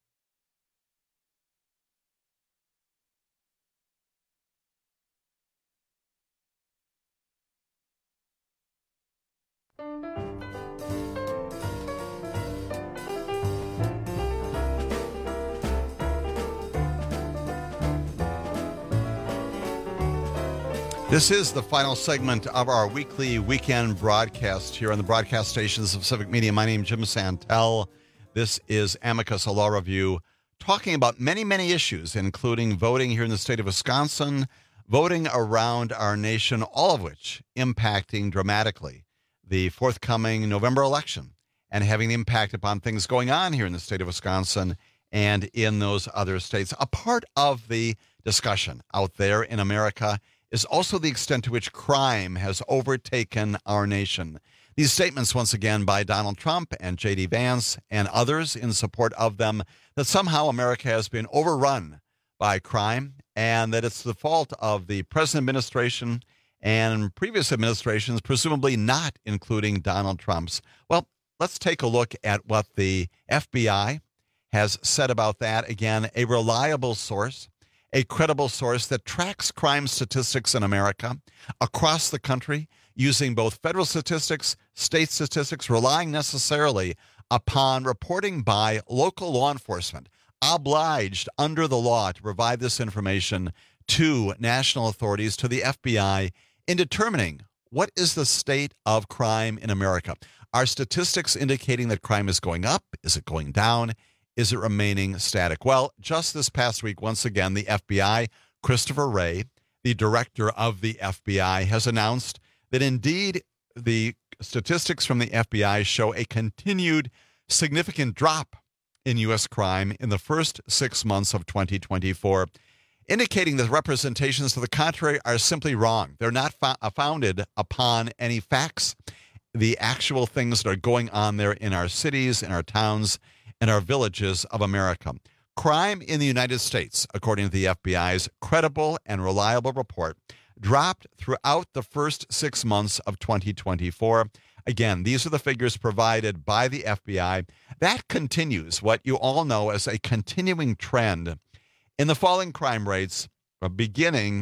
This is the final segment of our weekly weekend broadcast here on the broadcast stations of Civic Media. My name is Jim Santel. This is Amicus, a law review, talking about many, many issues, including voting here in the state of Wisconsin, voting around our nation, all of which impacting dramatically the forthcoming November election and having the impact upon things going on here in the state of Wisconsin and in those other states. A part of the discussion out there in America is also the extent to which crime has overtaken our nation. These statements, once again, by Donald Trump and J.D. Vance and others in support of them, that somehow America has been overrun by crime and that it's the fault of the present administration and previous administrations, presumably not including Donald Trump's. Well, let's take a look at what the FBI has said about that. Again, a reliable source, a credible source that tracks crime statistics in America across the country using both federal statistics, state statistics, relying necessarily upon reporting by local law enforcement, obliged under the law to provide this information to national authorities, to the FBI, in determining what is the state of crime in America. Are statistics indicating that crime is going up? Is it going down? Is it remaining static? Well, just this past week, once again, the FBI, Christopher Wray, the director of the FBI, has announced that indeed the statistics from the FBI show a continued significant drop in U.S. crime in the first 6 months of 2024, indicating that representations to the contrary are simply wrong. They're not founded upon any facts, the actual things that are going on there in our cities, in our towns, and our villages of America. Crime in the United States, according to the FBI's credible and reliable report, dropped throughout the first 6 months of 2024. Again, these are the figures provided by the FBI. That continues what you all know as a continuing trend in the falling crime rates, beginning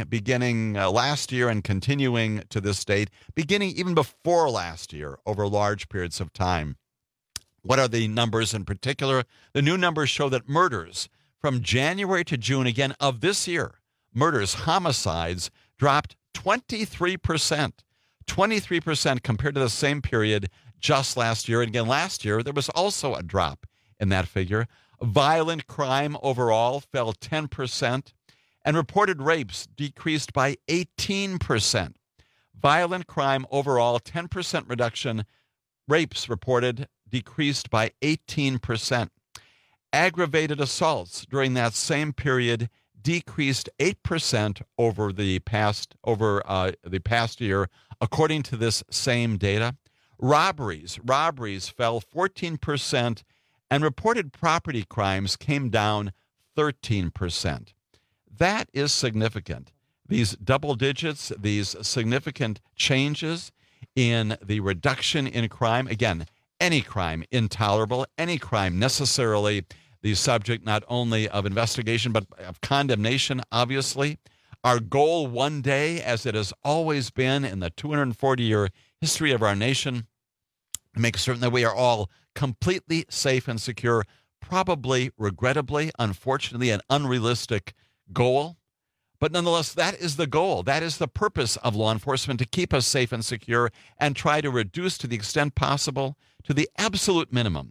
last year and continuing to this date, beginning even before last year over large periods of time. What are the numbers in particular? The new numbers show that murders from January to June, again, of this year, murders, homicides, dropped 23%. 23% compared to the same period just last year. And again, last year, there was also a drop in that figure. Violent crime overall fell 10%, and reported rapes decreased by 18%. Violent crime overall, 10% reduction. Rapes reported decreased by 18%. Aggravated assaults during that same period decreased 8% over the past year, according to this same data. Robberies fell 14%, and reported property crimes came down 13%. That is significant. These double digits, these significant changes in the reduction in crime. Again, any crime intolerable, any crime necessarily the subject not only of investigation but of condemnation, obviously. Our goal one day, as it has always been in the 240-year history of our nation, to make certain that we are all completely safe and secure, probably, regrettably, unfortunately, an unrealistic goal. But nonetheless, that is the goal. That is the purpose of law enforcement, to keep us safe and secure and try to reduce to the extent possible, to the absolute minimum,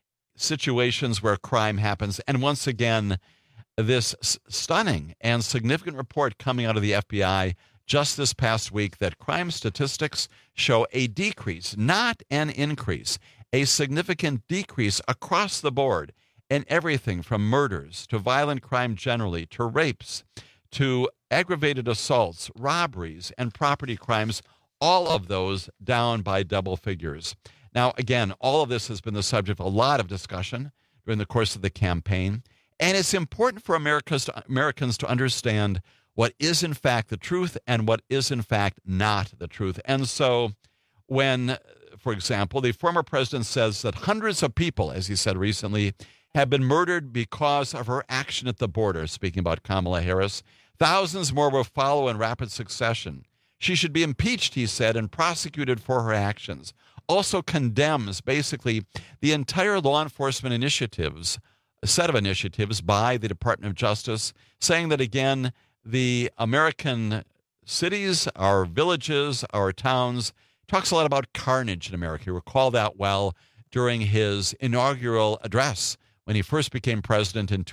situations where crime happens. And once again, this stunning and significant report coming out of the FBI just this past week that crime statistics show a decrease, not an increase, a significant decrease across the board in everything from murders to violent crime generally to rapes to aggravated assaults, robberies, and property crimes, all of those down by double figures. Now, again, all of this has been the subject of a lot of discussion during the course of the campaign. And it's important for Americans to understand what is in fact the truth and what is in fact not the truth. And so when, for example, the former president says that hundreds of people, as he said recently, have been murdered because of her action at the border, speaking about Kamala Harris, thousands more will follow in rapid succession. She should be impeached, he said, and prosecuted for her actions. Also condemns basically the entire law enforcement initiatives, a set of initiatives by the Department of Justice, saying that, again, the American cities, our villages, our towns, talks a lot about carnage in America. You recall that well during his inaugural address when he first became president in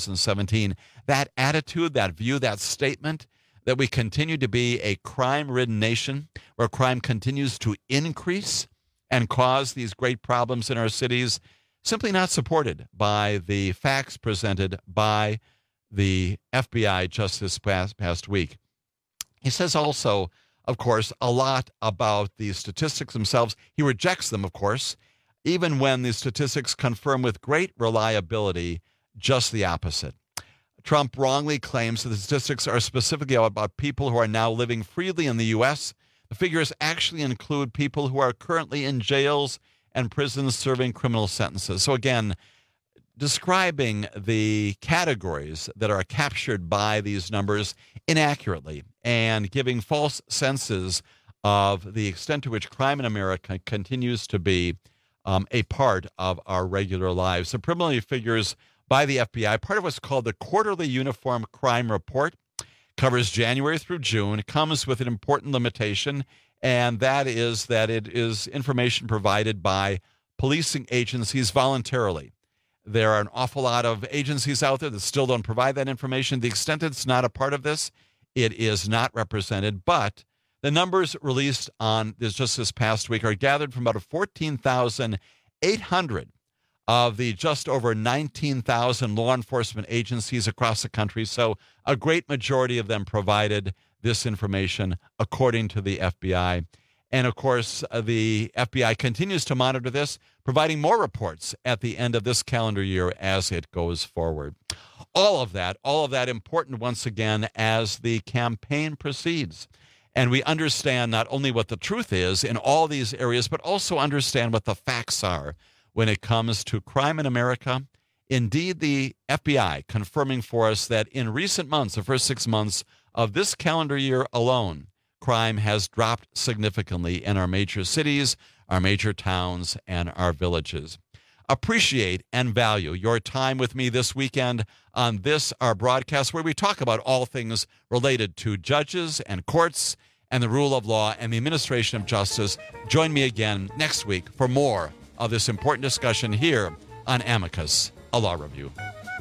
2017. That attitude, that view, that statement that we continue to be a crime-ridden nation where crime continues to increase and cause these great problems in our cities, simply not supported by the facts presented by the FBI just this past week. He says also, of course, a lot about the statistics themselves. He rejects them, of course, even when the statistics confirm with great reliability just the opposite. Trump wrongly claims that the statistics are specifically about people who are now living freely in the U.S. The figures actually include people who are currently in jails and prisons serving criminal sentences. So again, describing the categories that are captured by these numbers inaccurately and giving false senses of the extent to which crime in America continues to be a part of our regular lives. The preliminary figures by the FBI, part of what's called the Quarterly Uniform Crime Report, covers January through June, comes with an important limitation, and that is that it is information provided by policing agencies voluntarily. There are an awful lot of agencies out there that still don't provide that information. The extent it's not a part of this, it is not represented, but the numbers released on just this past week are gathered from about 14,800 of the just over 19,000 law enforcement agencies across the country. So a great majority of them provided this information, according to the FBI. And of course, the FBI continues to monitor this, providing more reports at the end of this calendar year as it goes forward. All of that important once again as the campaign proceeds. And we understand not only what the truth is in all these areas, but also understand what the facts are when it comes to crime in America. Indeed, the FBI confirming for us that in recent months, the first 6 months of this calendar year alone, crime has dropped significantly in our major cities, our major towns, and our villages. Appreciate and value your time with me this weekend on this, our broadcast, where we talk about all things related to judges and courts and the rule of law and the administration of justice. Join me again next week for more of this important discussion here on Amicus, a law review.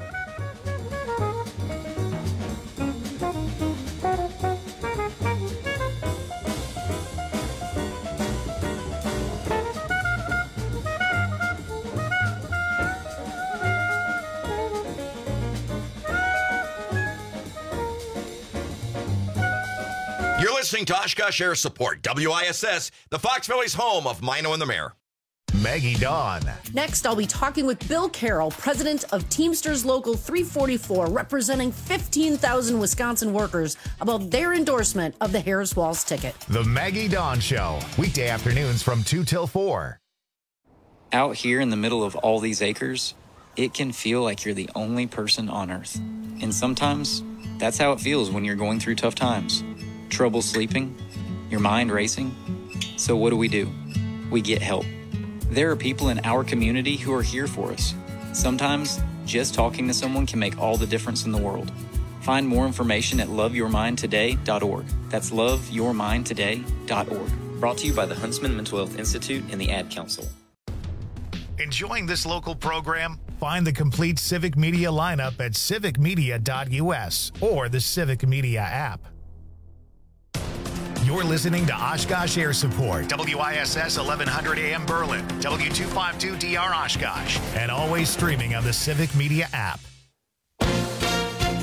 You're listening to Oshkosh Air Support, WISS, the Fox Valley's home of Mino and the Mayor. Maggie Dawn. Next, I'll be talking with Bill Carroll, president of Teamsters Local 344, representing 15,000 Wisconsin workers, about their endorsement of the Harris-Walz ticket. The Maggie Dawn Show, weekday afternoons from 2 till 4. Out here in the middle of all these acres, it can feel like you're the only person on Earth. And sometimes That's how it feels when you're going through tough times. Trouble sleeping, your mind racing. So what do? We get help. There are people in our community who are here for us. Sometimes, just talking to someone can make all the difference in the world. Find more information at loveyourmindtoday.org. That's loveyourmindtoday.org. Brought to you by the Huntsman Mental Health Institute and the Ad Council. Enjoying this local program? Find the complete Civic Media lineup at civicmedia.us or the Civic Media app. You're listening to Oshkosh Air Support, WISS 1100 AM Berlin, W252DR Oshkosh, and always streaming on the Civic Media app.